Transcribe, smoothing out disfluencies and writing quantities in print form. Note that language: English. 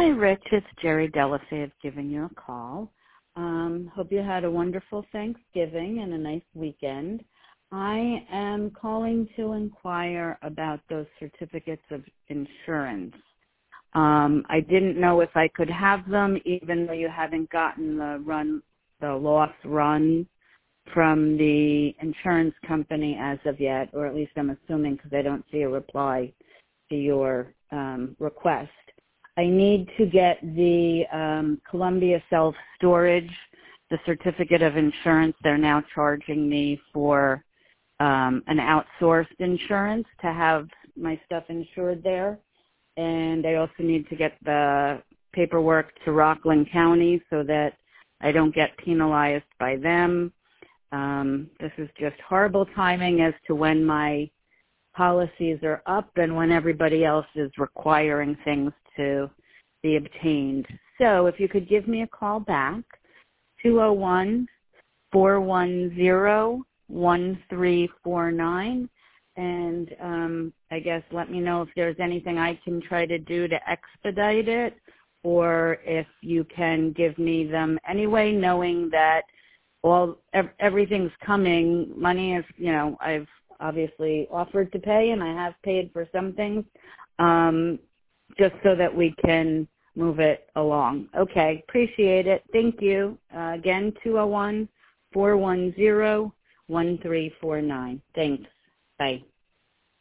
Hi, Rich. It's Jerry Delafave giving you a call. Hope you had a wonderful Thanksgiving and a nice weekend. I am calling to inquire about those certificates of insurance. I didn't know if I could have them, even though you haven't gotten the loss run from the insurance company as of yet, or at least I'm assuming because I don't see a reply to your request. I need to get the Columbia Self-Storage, the certificate of insurance. They're now charging me for an outsourced insurance to have my stuff insured there. And I also need to get the paperwork to Rockland County so that I don't get penalized by them. This is just horrible timing as to when my policies are up and when everybody else is requiring things to be obtained. So if you could give me a call back, 201-410-1349, and I guess let me know if there's anything I can try to do to expedite it, or if you can give me them anyway, knowing that everything's coming. Money is, I've obviously offered to pay, and I have paid for some things, just so that we can move it along. Okay, appreciate it. Thank you. Again, 201-410-1349. Thanks. Bye.